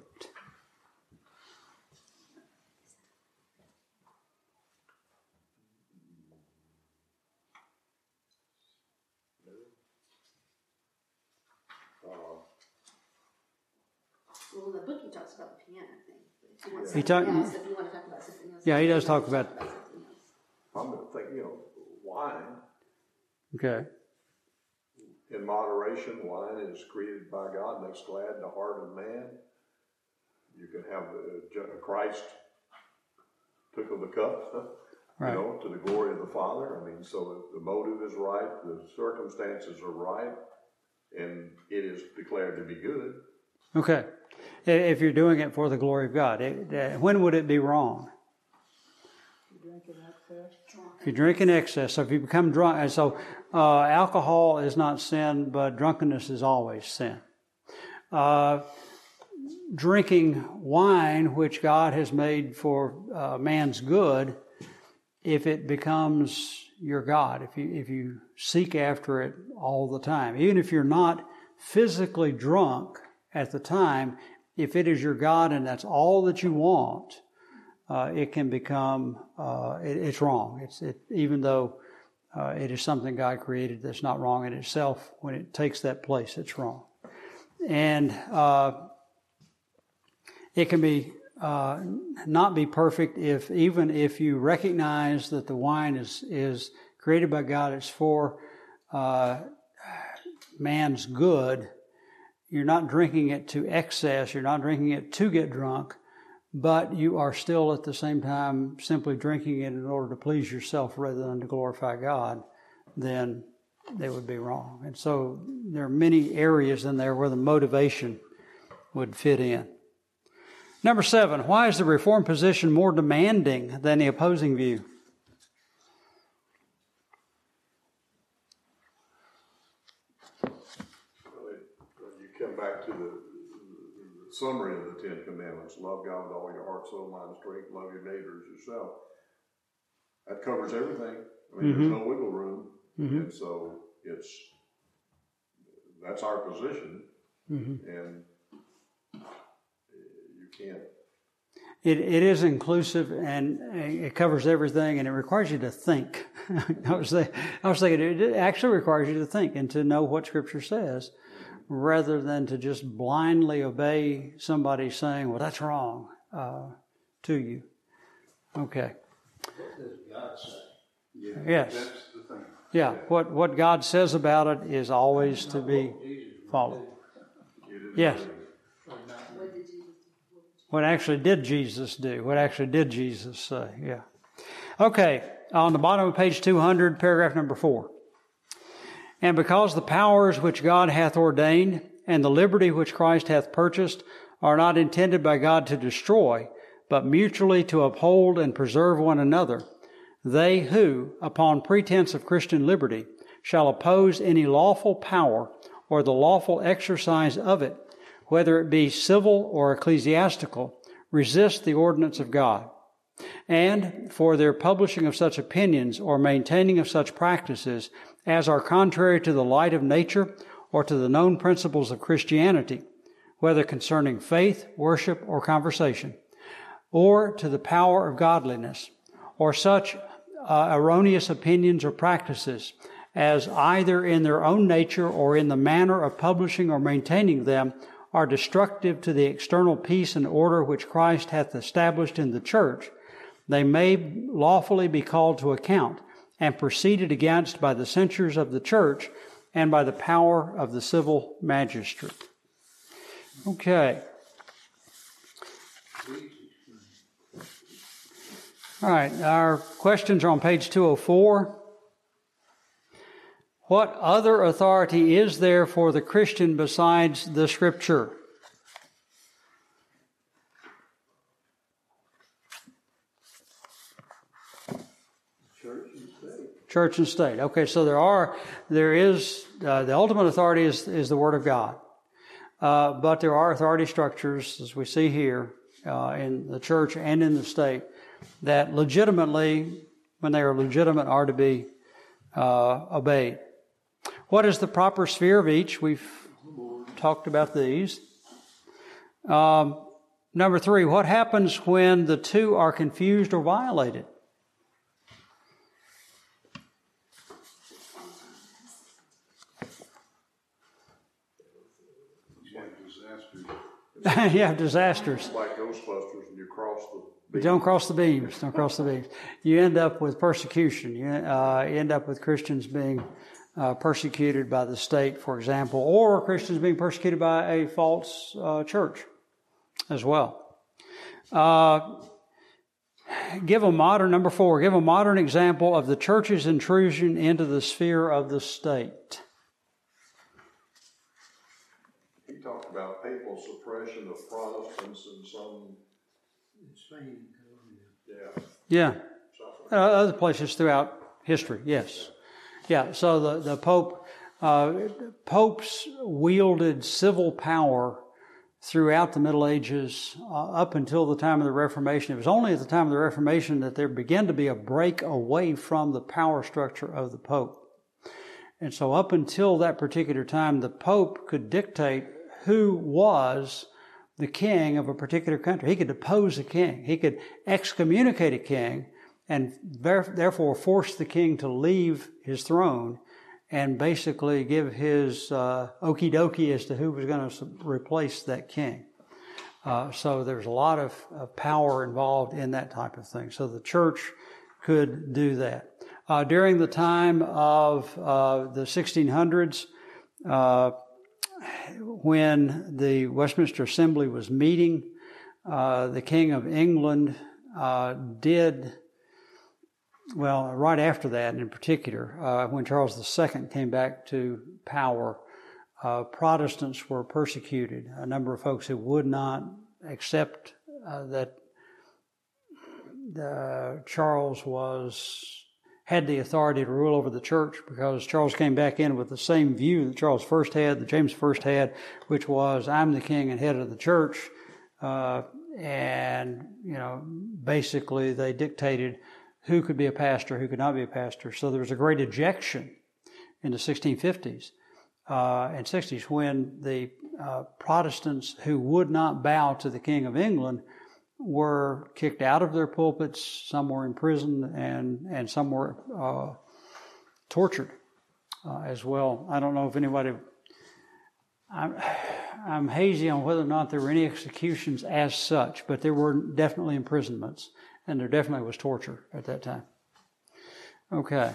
Well, in the book he talks about the piano thing. If you want He something talk- else, if you want to talk about something else. Yeah, he does you talk want to about- something else. I'm gonna think, you know, wine, Okay. in moderation, wine is created by God, makes glad the heart of man. You can have uh, Christ took of the cup, you Right. know, to the glory of the Father. I mean, so the motive is right, the circumstances are right, and it is declared to be good. Okay. If you're doing it for the glory of God, it, uh, when would it be wrong? You drink in excess. If you drink in excess, so if you become drunk, and so uh, alcohol is not sin, but drunkenness is always sin. Uh, drinking wine, which God has made for uh, man's good, if it becomes your God, if you if you seek after it all the time, even if you're not physically drunk at the time, if it is your God and that's all that you want, uh, it can become, uh, it, it's wrong. It's it, even though uh, it is something God created that's not wrong in itself, when it takes that place, it's wrong. And uh, it can be uh, not be perfect if even if you recognize that the wine is, is created by God, it's for uh, man's good. You're not drinking it to excess. You're not drinking it to get drunk, but you are still at the same time simply drinking it in order to please yourself rather than to glorify God. Then they would be wrong. And so there are many areas in there where the motivation would fit in. Number seven, why is the Reformed position more demanding than the opposing view? Come back to the, the summary of the Ten Commandments. Love God with all your heart, soul, mind, and strength. Love your neighbor as yourself. That covers everything. I mean, Mm-hmm. there's no wiggle room. Mm-hmm. And so it's, that's our position. Mm-hmm. And you can't. It, it is inclusive and it covers everything, and it requires you to think. I was thinking, I was thinking it actually requires you to think and to know what Scripture says, rather than to just blindly obey somebody saying, "Well, that's wrong," uh, to you. Okay. What does God say? Yeah, Yes. That's the thing. Yeah. What what God says about it is always to be followed. Yes. What did Jesus do? What actually did Jesus do? What actually did Jesus say? Yeah. Okay. On the bottom of page two hundred, paragraph number four. And because the powers which God hath ordained and the liberty which Christ hath purchased are not intended by God to destroy, but mutually to uphold and preserve one another, they who, upon pretense of Christian liberty, shall oppose any lawful power or the lawful exercise of it, whether it be civil or ecclesiastical, resist the ordinance of God. And for their publishing of such opinions or maintaining of such practices as are contrary to the light of nature or to the known principles of Christianity, whether concerning faith, worship, or conversation, or to the power of godliness, or such uh, erroneous opinions or practices as either in their own nature or in the manner of publishing or maintaining them are destructive to the external peace and order which Christ hath established in the church, they may lawfully be called to account and proceeded against by the censures of the church and by the power of the civil magistrate. Okay. All right, our questions are on page two oh four. What other authority is there for the Christian besides the Scripture? Church and state. Church and state. Okay, so there are, there is, uh, the ultimate authority is, is the Word of God. Uh, but there are authority structures, as we see here, uh, in the church and in the state, that legitimately, when they are legitimate, are to be uh, obeyed. What is the proper sphere of each? We've talked about these. Um, number three, what happens when the two are confused or violated? You have disasters. Like Ghostbusters, and you cross the beams. Don't cross the beams. Don't cross the beams. You end up with persecution. You uh, end up with Christians being uh, persecuted by the state, for example, or Christians being persecuted by a false uh, church as well. Uh, give a modern, number four, give a modern example of the church's intrusion into the sphere of the state. He talked about papal suppression of Protestants in some... In Spain. Yeah. Yeah. Uh, other places throughout history, yes. Yeah, so the, the Pope, uh, popes wielded civil power throughout the Middle Ages uh, up until the time of the Reformation. It was only at the time of the Reformation that there began to be a break away from the power structure of the Pope. And so up until that particular time, the Pope could dictate who was the king of a particular country. He could depose a king. He could excommunicate a king and therefore force the king to leave his throne and basically give his uh, okie dokie as to who was going to replace that king. Uh, so there's a lot of, of power involved in that type of thing. So the church could do that. Uh, during the time of uh, the sixteen hundreds, uh, when the Westminster Assembly was meeting, uh, the King of England uh, did, well, right after that in particular, uh, when Charles the Second came back to power, uh, Protestants were persecuted. A number of folks who would not accept uh, that the Charles was had the authority to rule over the church, because Charles came back in with the same view that Charles first had, that James first had, which was, I'm the king and head of the church. Uh, and, you know, basically they dictated who could be a pastor, who could not be a pastor. So there was a great ejection in the sixteen fifties uh, and sixties when the uh, Protestants who would not bow to the King of England were kicked out of their pulpits, some were imprisoned, and, and some were uh, tortured uh, as well. I don't know if anybody... I'm, I'm hazy on whether or not there were any executions as such, but there were definitely imprisonments, and there definitely was torture at that time. Okay.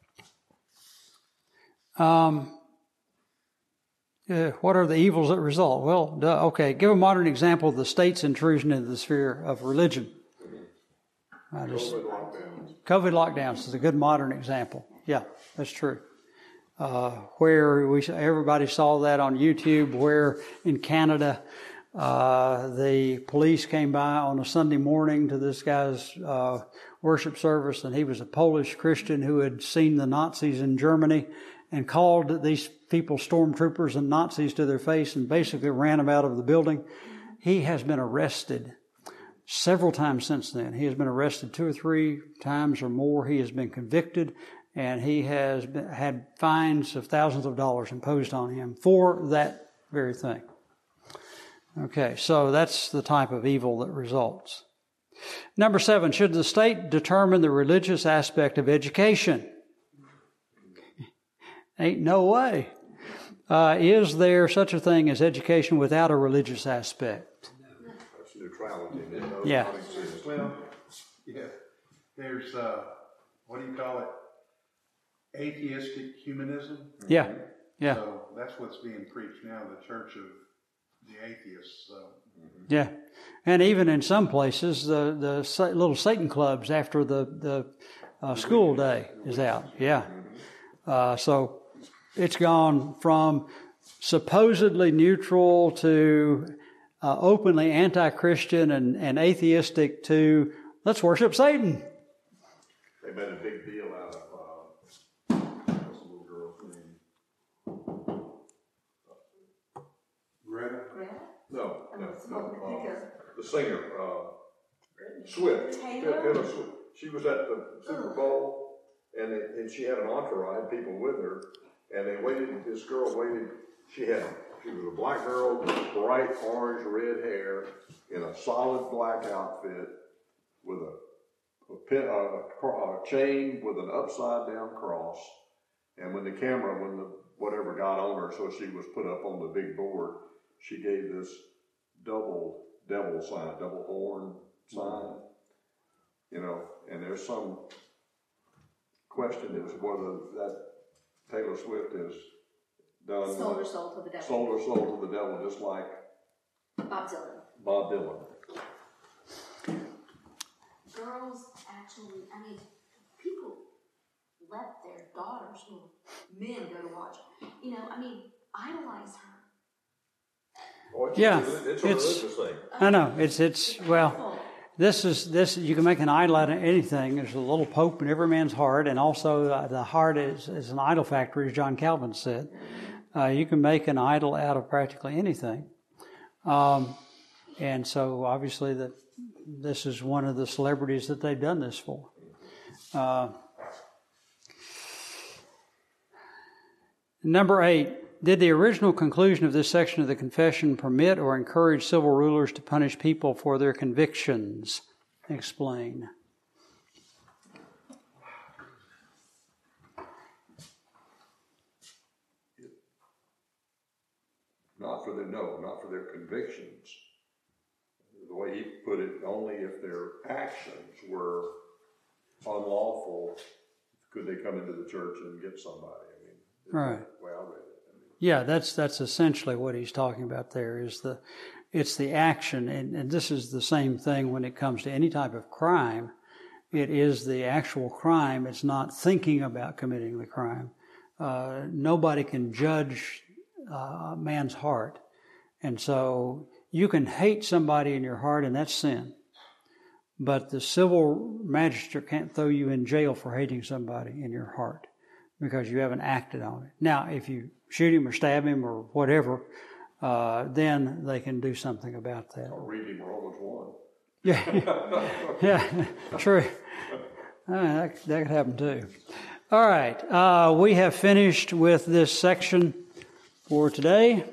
Um... Uh, what are the evils that result? Well, duh, okay, give a modern example of the state's intrusion into the sphere of religion. I just, COVID lockdowns. COVID lockdowns is a good modern example. Yeah, that's true. Uh, where we everybody saw that on YouTube, where in Canada uh, the police came by on a Sunday morning to this guy's uh, worship service, and he was a Polish Christian who had seen the Nazis in Germany and called these people stormtroopers and Nazis to their face and basically ran them out of the building. He has been arrested several times since then. He has been arrested two or three times or more. He has been convicted, and he has been, had fines of thousands of dollars imposed on him for that very thing. Okay, so that's the type of evil that results. Number seven, should the state determine the religious aspect of education? Ain't no way. Uh, is there such a thing as education without a religious aspect? That's neutrality. No, Yeah. Well, yeah, there's, uh, what do you call it? Atheistic humanism? Yeah, yeah, So that's what's being preached now, the church of the atheists, so. yeah. And even in some places, the, the sa- little Satan clubs after the, the uh, school day is out. Yeah. Uh, so it's gone from supposedly neutral to uh, openly anti-Christian and, and atheistic to let's worship Satan. They made a big deal out of uh, what's the little girl's name? Greta? Greta? No, I no, was no. hoping to think Uh, of- the singer, uh, Swift. Taylor? Taylor Swift. She was at the Super Bowl, and they, and she had an entourage, people with her, and they waited. This girl waited. She had she was a black girl with bright orange red hair in a solid black outfit with a a, pin, a, a chain with an upside down cross. And when the camera, when the whatever got on her, so she was put up on the big board, she gave this double devil sign, double horn sign, you know, and there's some question as whether that Taylor Swift has done Sold her soul to the devil. sold her soul to the devil, just like Bob Dylan. Bob Dylan. Girls actually, I mean, people let their daughters, well, men go to watch. You know, I mean, idolize her. Oh, it's, Yeah, it's, it's a it's- religious thing. I know, it's, it's, well, this is, this, you can make an idol out of anything. There's a little pope in every man's heart, and also uh, the heart is, is an idol factory, as John Calvin said. Uh, you can make an idol out of practically anything. Um, and so obviously that this is one of the celebrities that they've done this for. Uh, number eight. Did the original conclusion of this section of the confession permit or encourage civil rulers to punish people for their convictions? Explain. Not for their, no, not for their convictions. The way he put it, only if their actions were unlawful could they come into the church and get somebody. I mean, it's Right. the way I read it. I mean, Yeah, that's that's essentially what he's talking about there is the it's the action, and, and this is the same thing when it comes to any type of crime. It is the actual crime. It's not thinking about committing the crime. Uh, nobody can judge uh, a man's heart. And so you can hate somebody in your heart, and that's sin. But the civil magistrate can't throw you in jail for hating somebody in your heart because you haven't acted on it. Now, if you shoot him or stab him or whatever, uh, then they can do something about that. I'll read him Romans one. Yeah, yeah, true. Uh, that, that could happen too. All right, uh, we have finished with this section for today.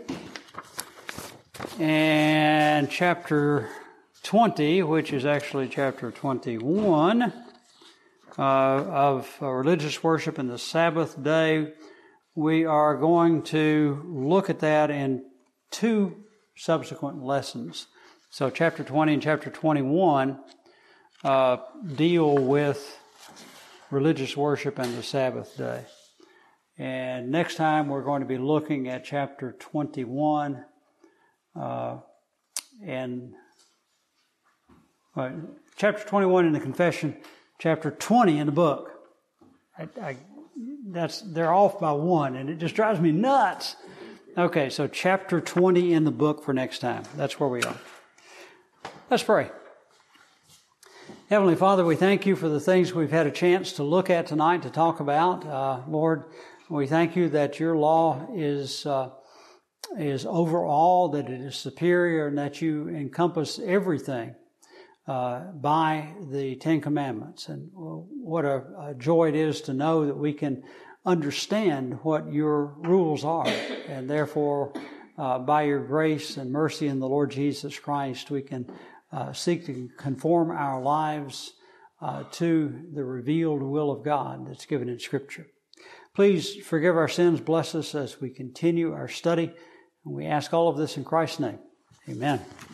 And chapter twenty, which is actually chapter twenty-one uh, of uh, religious worship and the Sabbath day, we are going to look at that in two subsequent lessons. So chapter twenty and chapter twenty-one uh, deal with religious worship and the Sabbath day. And next time we're going to be looking at chapter twenty-one uh, and uh, chapter twenty-one in the confession, chapter twenty in the book. I, I, that's they're off by one, and it just drives me nuts. Okay, so chapter twenty in the book for next time. That's where we are. Let's pray. Heavenly Father, we thank you for the things we've had a chance to look at tonight, to talk about. Uh, Lord, we thank you that your law is uh, is over all, that it is superior, and that you encompass everything uh, by the Ten Commandments. And what a, a joy it is to know that we can understand what your rules are, and therefore, uh, by your grace and mercy in the Lord Jesus Christ, we can uh, seek to conform our lives uh, to the revealed will of God that's given in Scripture. Please forgive our sins, bless us as we continue our study, and we ask all of this in Christ's name. Amen.